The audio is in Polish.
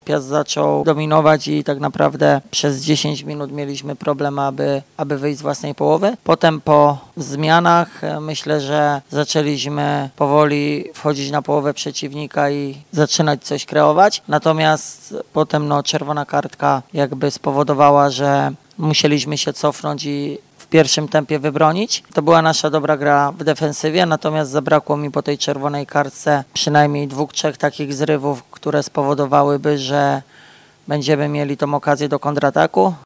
Piast zaczął dominować i tak naprawdę przez 10 minut mieliśmy problem, aby wyjść z własnej połowy. Potem po zmianach myślę, że zaczęliśmy powoli wchodzić na połowę przeciwnika i zaczynać coś kreować. Natomiast potem czerwona kartka jakby spowodowała, że musieliśmy się cofnąć i w pierwszym tempie wybronić. To była nasza dobra gra w defensywie, natomiast zabrakło mi po tej czerwonej kartce przynajmniej 2-3 takich zrywów, które spowodowałyby, że będziemy mieli tą okazję do kontrataku.